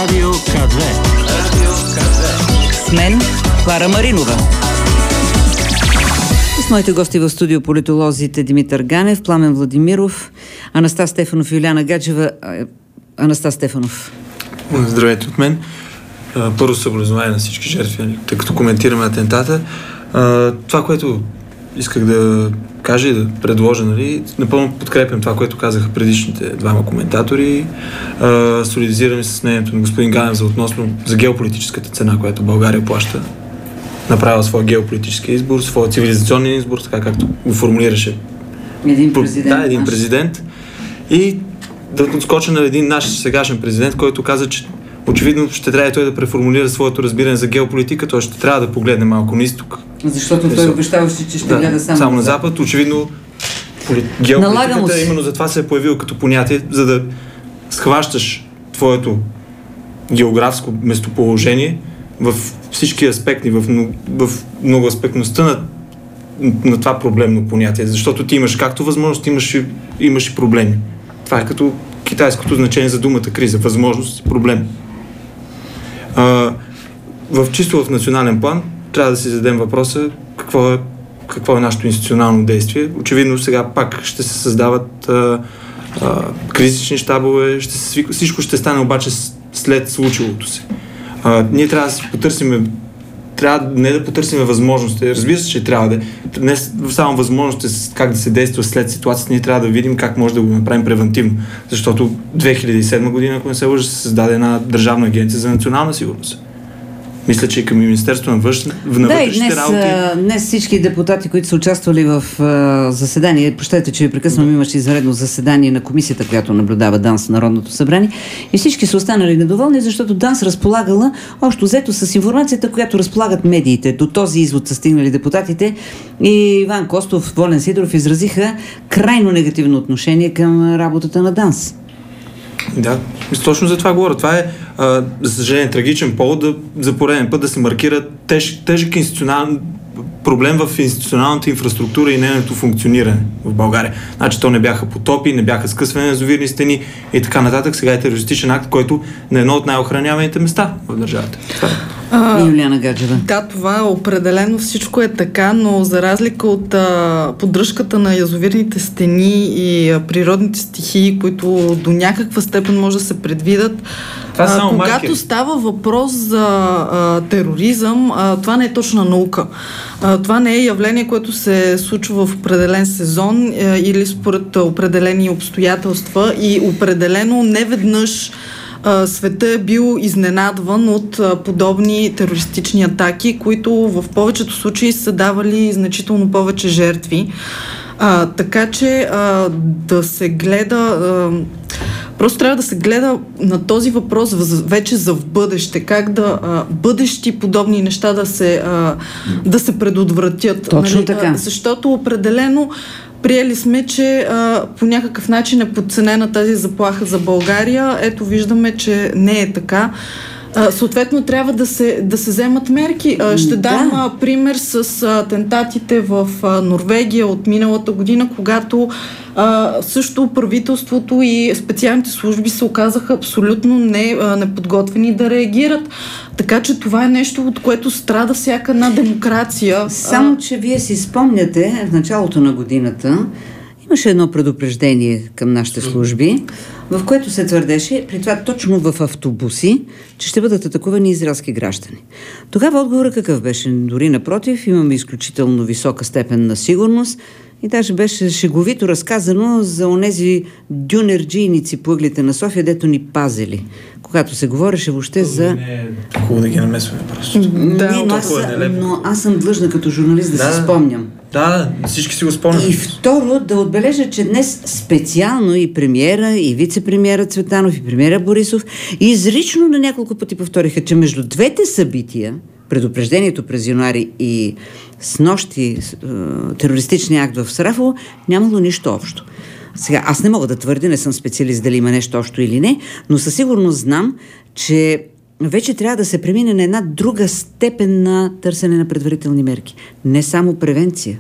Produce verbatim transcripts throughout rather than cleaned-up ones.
Радио К две. Радио К две. С мен Клара Маринова. С моите гости в студио политолозите Димитър Ганев, Пламен Владимиров, Анастас Стефанов и Юлиана Гаджева. Анастас Стефанов. Здравейте от мен. Първо съболезнование на всички жертви, тъй като коментираме атентата. Това, което исках да кажа и да предложа, нали, напълно подкрепям това, което казаха предишните двама коментатори. Солидизираме с мнението на господин Ганев за относно за геополитическата цена, която България плаща. Направила своя геополитически избор, своя цивилизационен избор, така както го формулираше един президент. Да, един президент. И да отскоча на един наш сегашен президент, който каза, че очевидно ще трябва и той да преформулира своето разбиране за геополитика, той ще трябва да погледне малко на изток. Защото той обещаваше, че ще да, гледа само, само на запад. запад. Очевидно геополитиката именно затова се е появил като понятие, за да схващаш твоето географско местоположение в всички аспекти, в, в многоаспектността на, на това проблемно понятие. Защото ти имаш както възможност, имаш и, имаш и проблеми. Това е като китайското значение за думата криза. Възможност и проблем. А, в чисто в национален план трябва да си зададем въпроса какво е, какво е нашето институционално действие. Очевидно сега пак ще се създават а, а, кризисни щабове, ще се свиква, всичко ще стане обаче след случилото се. А, ние трябва да си потърсим, трябва не да потърсим възможности. Разбира се, че трябва да не само възможности как да се действа след ситуацията, ние трябва да видим как може да го направим превентивно. Защото две хиляди и седма година, ако не се лъжа, се създаде една държавна агенция за национална сигурност. Мисля, че и към Министерството на външните да, работи. Да, днес всички депутати, които са участвали в а, заседание, прощайте, че ви прекъсвам, имаше извънредно заседание на комисията, която наблюдава ДАНС в Народното събрание, и всички са останали недоволни, защото ДАНС разполагала общо взето с информацията, която разполагат медиите. До този извод са стигнали депутатите и Иван Костов, Волен Сидоров изразиха крайно негативно отношение към работата на ДАНС. Да, точно за това говоря. Това е, а, за съжаление, трагичен повод да, за пореден път да се маркира теж, тежък институционален проблем в институционалната инфраструктура и нейното функциониране в България. Значи то не бяха потопи, не бяха скъсване на язовирни стени и така нататък. Сега е терористичен акт, който на едно от най-охраняваните места в държавата. А, и Юлиана Гаджева. Да, това определено всичко е така, но за разлика от а, поддръжката на язовирните стени и а, природните стихии, които до някаква степен може да се предвидят, а, когато маркер. Става въпрос за а, тероризъм, а, това не е точна наука. А, това не е явление, което се случва в определен сезон а, или според определени обстоятелства и определено не веднъж света е бил изненадван от а, подобни терористични атаки, които в повечето случаи са давали значително повече жертви. А, така че а, да се гледа... А, просто трябва да се гледа на този въпрос вече за в бъдеще. Как да а, бъдещи подобни неща да се, а, да се предотвратят. Точно нали? Така. А, защото определено приели сме, че а, по някакъв начин е подценена тази заплаха за България. Ето виждаме, че не е така. А, съответно, трябва да се, да се вземат мерки. А, ще дам да. а, пример с а, атентатите в а, Норвегия от миналата година, когато а, също правителството и специалните служби се оказаха абсолютно не, а, неподготвени да реагират. Така че това е нещо, от което страда всяка една демокрация. Само, че вие си спомняте, в началото на годината имаше едно предупреждение към нашите служби, в което се твърдеше, при това точно в автобуси, че ще бъдат атакувани израелски граждани. Тогава отговорът какъв беше? Дори напротив, имаме изключително висока степен на сигурност и даже беше шеговито разказано за онези дюнерджийници по ъглите на София, дето ни пазили. Когато се говореше въобще това за... Не е хубаво да ги намесваме просто. Да, но, аз, е но аз съм длъжна като журналист да, да си спомням. Да, всички си го спомням. И второ, да отбележа, че днес специално и премиера, и вице-премиера Цветанов, и премиера Борисов изрично на няколко пъти повториха, че между двете събития, предупреждението през януари и снощи терористичния акт в Сарафово, нямало нищо общо. Сега, аз не мога да твърдя, не съм специалист дали има нещо общо или не, но със сигурност знам, че вече трябва да се премине на една друга степен на търсене на предварителни мерки. Не само превенция,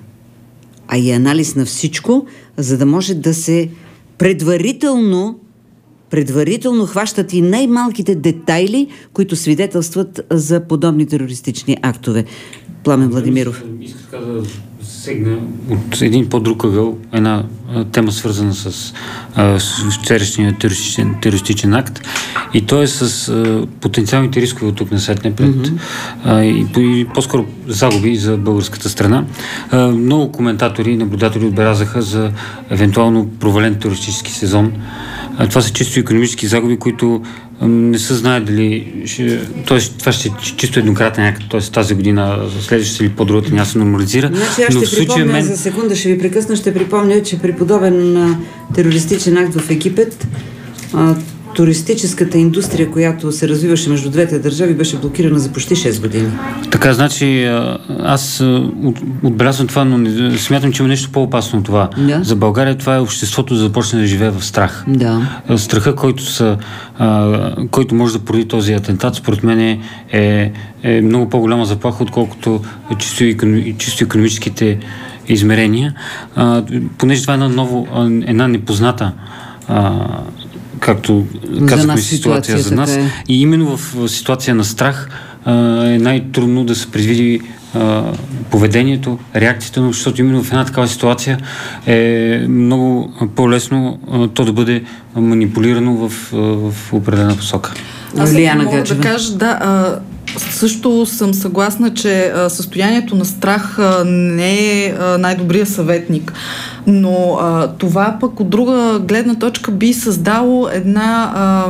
а и анализ на всичко, за да може да се предварително предварително хващат и най-малките детайли, които свидетелстват за подобни терористични актове. Пламен Владимиров. Искам така да сегна от един по-друг ъгъл една тема, свързана с, а, с вчерашния терористичен, терористичен акт, и то е с а, потенциалните рискове от тук насетне пред mm-hmm. а, и, и по-скоро загуби за българската страна. А, много коментатори и наблюдатели отбелязаха за евентуално провален терористически сезон. А, това са чисто икономически загуби, които не се знае дали ще, т.е. това ще е чисто еднократен акт, т.е. тази година, следващата или по-другата няма се нормализира. Значи аз ще припомня, мен... за секунда ще ви прекъсна, ще припомня, че при подобен а, терористичен акт в Египет, а, туристическата индустрия, която се развиваше между двете държави, беше блокирана за почти шест години. Така, значи аз отбелязвам това, но не, смятам, че има нещо по-опасно от това. Да. За България това е обществото да започне да живее в страх. Да. Страха, който, са, а, който може да породи този атентат, според мен е, е, е много по-голяма заплаха, отколкото чисто, чисто икономическите измерения. А, понеже това е една, ново, една непозната а, както казахме, ситуация за нас. Е. И именно в ситуация на страх а, е най-трудно да се предвиди а, поведението, реакцията на обществото. Именно в една такава ситуация е много по-лесно а, то да бъде манипулирано в, в определена посока. Аз мога да кажа, да, а, също съм съгласна, че а, състоянието на страх а, не е а, най-добрият съветник. Но а, това пък от друга гледна точка би създало една, а,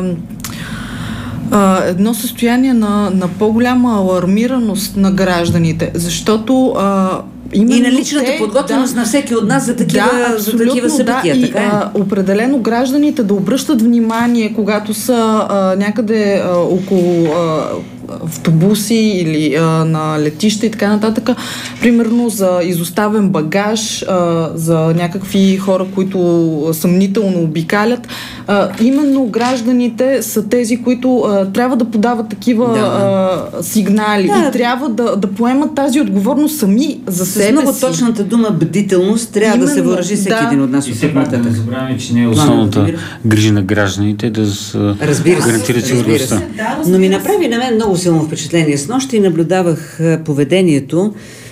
а, едно състояние на, на по-голяма алармираност на гражданите, защото а, и на личната те, подготвеност да, на всеки от нас за такива, да, за такива събития. Да, така и, е. а, определено гражданите да обръщат внимание, когато са а, някъде а, около а, автобуси или а, на летища и така нататък, примерно за изоставен багаж, а, за някакви хора, които съмнително обикалят. А, именно гражданите са тези, които а, трябва да подават такива да. а, сигнали да. и трябва да, да поемат тази отговорност сами за себе си. С много точната дума бдителност трябва именно, да се въоръжи всеки да. един от нас. И все пак да не забравяме, че не е основната грижа на гражданите да гарантират сигурността. Но ми направи на мен много силно впечатление. Снощи наблюдавах поведението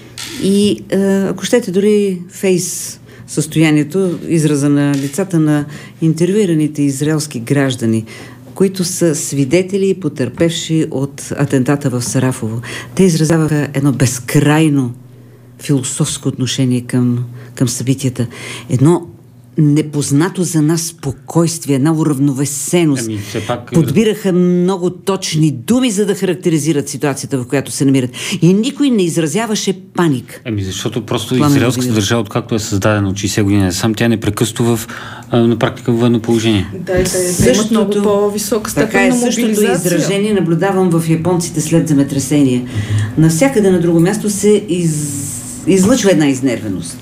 и, ако щете, дори фейс състоянието, израза на лицата на интервюираните израелски граждани, които са свидетели и потърпевши от атентата в Сарафово. Те изразяваха едно безкрайно философско отношение към, към събитията. Едно непознато за нас спокойствие, една уравновесеност. Ами, пак... Подбираха много точни думи, за да характеризират ситуацията, в която се намират. И никой не изразяваше паник. Ами, защото просто израелската държава, откакто е създадена от шейсет години, сам тя не прекъсто в на практика в военно положение. Да, да, да, имат много по-висока степен на мобилизация. Така е, същото изражение наблюдавам в японците след земетресение. Mm-hmm. Навсякъде на друго място се из... излъчва една изнервеност.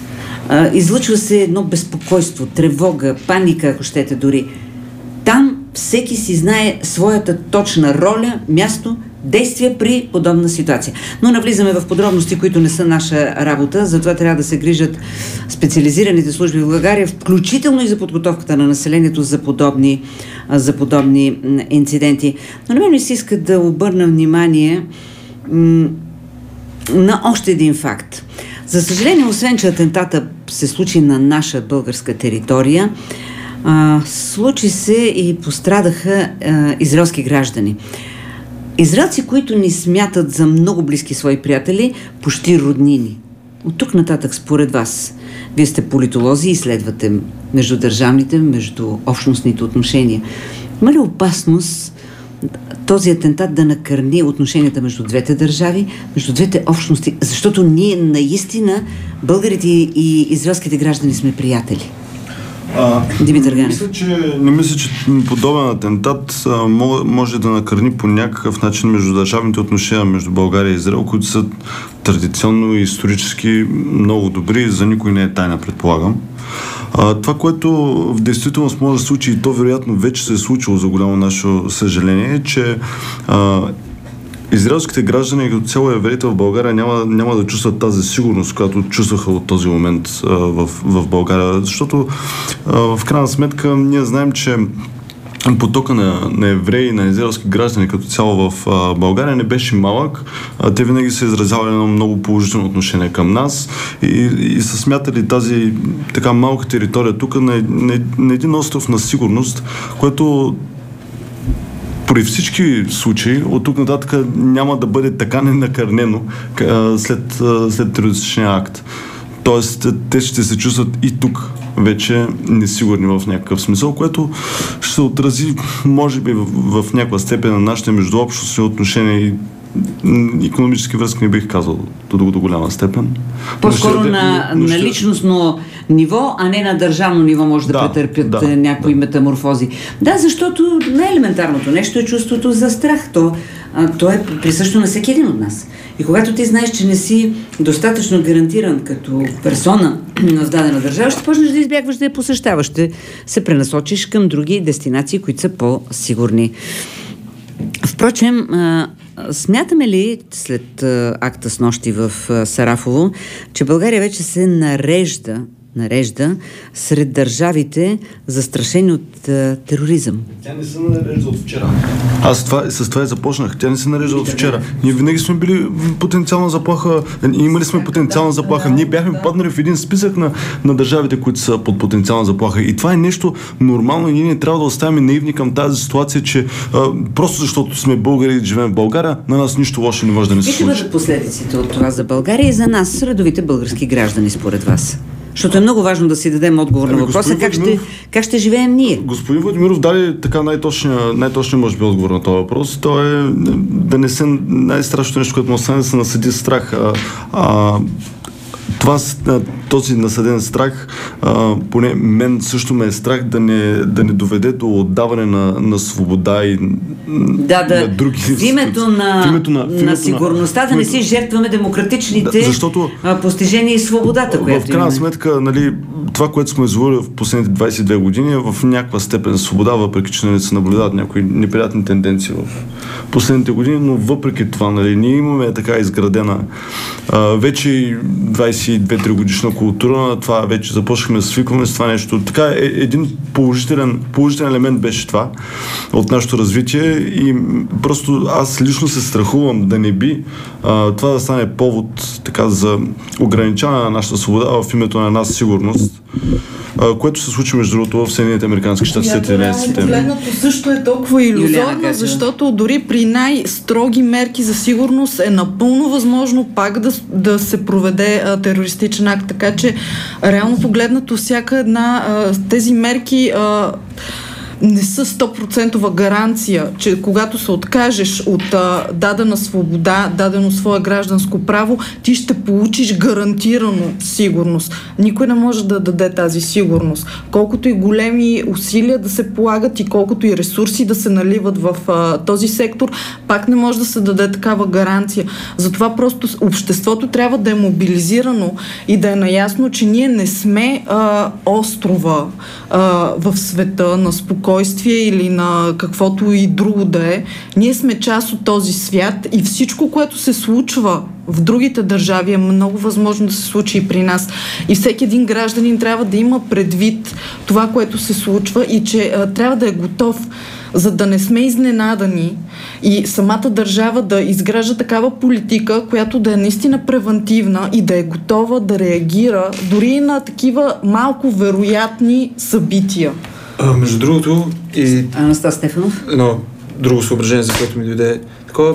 Излъчва се едно безпокойство, тревога, паника, ако щете дори. Там всеки си знае своята точна роля, място, действие при подобна ситуация. Но навлизаме в подробности, които не са наша работа, затова трябва да се грижат специализираните служби в България, включително и за подготовката на населението за подобни, за подобни инциденти. Но на мен ми се иска да обърна внимание м- на още един факт. За съжаление, освен че атентата се случи на наша българска територия, а, случи се и пострадаха а, израелски граждани. Израелци, които ни смятат за много близки свои приятели, почти роднини. От тук нататък, според вас, вие сте политолози и изследвате междудържавните, между общностните отношения. Има ли опасност този атентат да накърни отношенията между двете държави, между двете общности, защото ние наистина, българите и израелските граждани, сме приятели? А, Димитър Ганев. Мисля, че, не мисля, че подобен атентат а, може да накърни по някакъв начин между държавните отношения между България и Израел, които са традиционно и исторически много добри, за никой не е тайна, предполагам. А, това, което в действителност може да се случи, и то вероятно вече се е случило за голямо наше съжаление, е, че а, израелските граждани като цяло евреите в България няма, няма да чувстват тази сигурност, която чувстваха от този момент а, в, в България. Защото а, в крайна сметка ние знаем, че потока на, на евреи, на израелски граждани като цяло в а, България не беше малък. А, те винаги са изразявали едно много положително отношение към нас и, и са смятали тази така малка територия тук на, на, на един остров на сигурност, което при всички случаи от тук нататък няма да бъде така ненакърнено а, след, а, след терористичния акт. Тоест, те ще се чувстват и тук вече несигурни в някакъв смисъл, което ще се отрази, може би, в, в някаква степен на нашите междуобщностни отношения и икономически връзки, не бих казал до, до, до голяма степен. По-скоро ще, на, но ще... на личностно ниво, а не на държавно ниво може да, да претърпят да, някои да. метаморфози. Да, защото най-елементарното нещо е чувството за страх. То, а, то е присъщо на всеки един от нас. И когато ти знаеш, че не си достатъчно гарантиран като персона в дадена държава, ще почнеш да избягваш да я посещаваш. Ще се пренасочиш към други дестинации, които са по-сигурни. Впрочем, смятаме ли след акта с нощи в Сарафово, че България вече се нарежда нарежда сред държавите застрашени от а, тероризъм? Тя не се нарежда от вчера. Аз това, с това и започнах. Тя не се нарежда от вчера. Ние винаги сме били потенциална заплаха. Имали сме потенциална заплаха. Ние бяхме паднали в един списък на, на държавите, които са под потенциална заплаха. И това е нещо нормално и ние не трябва да оставим наивни към тази ситуация, че а, просто защото сме българи и живеем в България, на нас нищо лошо не може да ни се случи. И ще бъдат последиците от това за България и за нас, редовите български граждани, според вас? Защото е много важно да си дадем отговор на въпроса как ще, как ще живеем ние. Господин Владимиров даде така най-точния, най-точния може би отговор на този въпрос. То е да не се най-страшното нещо, което му остане, да се насъди страх. А, а, това, този насъден страх, а, поне мен също ме е страх да не, да не доведе до отдаване на, на свобода и да, да. на други... В името на, в името на, в името на сигурността, на, да не си жертваме демократичните да, защото, постижения и свободата, която в крайна имаме. Сметка, нали, това, което сме изволили в последните двайсет и две години е в някаква степен свобода, въпреки че нали, се наблюдават някои неприятни тенденции в последните години, но въпреки това, нали, ние имаме така изградена а, вече двайсет и две-три годишна култура, това вече започнахме да свикваме с това нещо. Така е, един положителен, положителен елемент беше това от нашето развитие и просто аз лично се страхувам да не би а, това да стане повод така за ограничаване на нашата свобода в името на една сигурност, а, което се случи между другото в Съединените американски щати след единайсети септември. Погледнато също е толкова илюзорно, защото дори при най-строги мерки за сигурност е напълно възможно пак да, да се проведе а, терористичен акт, така че реално погледнато всяка една а, тези мерки а, не са сто процента гаранция, че когато се откажеш от а, дадена свобода, дадено свое гражданско право, ти ще получиш гарантирано сигурност. Никой не може да даде тази сигурност. Колкото и големи усилия да се полагат и колкото и ресурси да се наливат в а, този сектор, пак не може да се даде такава гаранция. Затова просто обществото трябва да е мобилизирано и да е наясно, че ние не сме а, острова а, в света на спокойствие или на каквото и друго да е. Ние сме част от този свят и всичко, което се случва в другите държави е много възможно да се случи и при нас. И всеки един гражданин трябва да има предвид това, което се случва и че а, трябва да е готов, за да не сме изненадани и самата държава да изгражда такава политика, която да е наистина превентивна и да е готова да реагира дори на такива малко вероятни събития. А, между другото и... Анастас Стефанов? Едно друго съображение, за което ми дойде такова.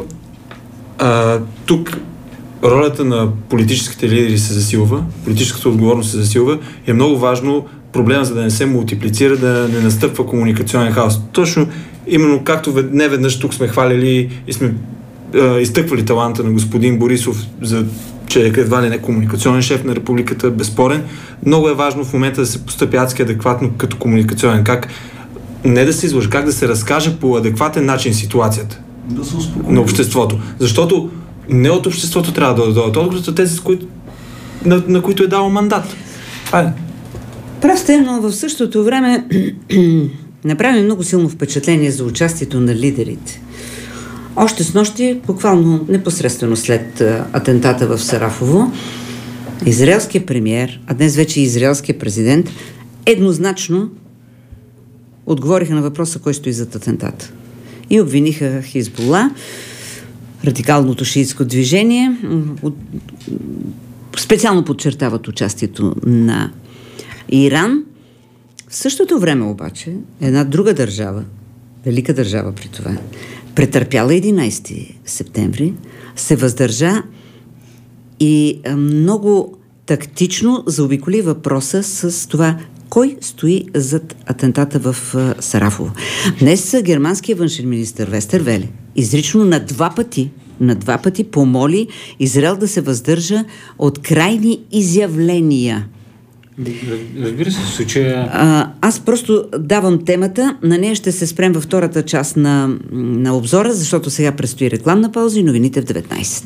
А, тук ролята на политическите лидери се засилва, политическата отговорност се засилва и е много важно проблема, за да не се мултиплицира, да не настъпва комуникационен хаос. Точно, именно както не веднъж тук сме хвалили и сме а, изтъквали таланта на господин Борисов, за, че е едва ли не комуникационен шеф на републиката, безспорен. Много е важно в момента да се постъпи адски адекватно като комуникационен. Как не да се изложи, как да се разкаже по адекватен начин ситуацията да се на обществото. Защото не от обществото трябва да дойдат отговорите, тези, които, на, на които е дал мандат. Айде. Прав сте, но в същото време направи много силно впечатление за участието на лидерите. Още с нощи, буквално непосредствено след атентата в Сарафово, израелският премиер, а днес вече и израелският президент, еднозначно отговориха на въпроса кой стои зад атентата. И обвиниха Хизбула, радикалното шиитско движение, специално подчертават участието на Иран. В същото време обаче една друга държава, велика държава при това, претърпяла единайсети септември, се въздържа и много тактично заобиколи въпроса с това кой стои зад атентата в Сарафово. Днес германският външен министър Вестервеле изрично на два пъти на два пъти помоли Израел да се въздържа от крайни изявления. Разбира се, в случая... А, аз просто давам темата, на нея ще се спрем във втората част на, на обзора, защото сега предстои рекламна пауза и новините в деветнайсет.